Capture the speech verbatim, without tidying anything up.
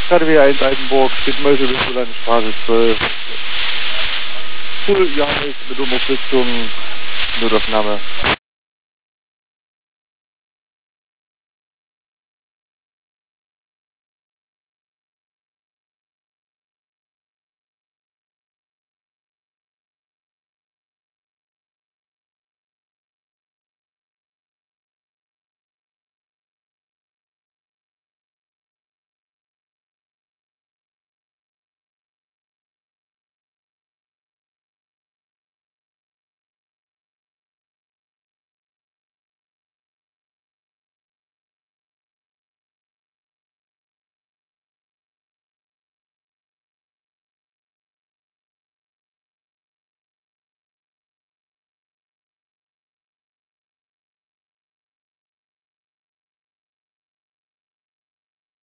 K D W eins Altenburg, steht Mörtel, Straße zwölf. Cool, Johannes, mit Umrichtung, Notaufnahme.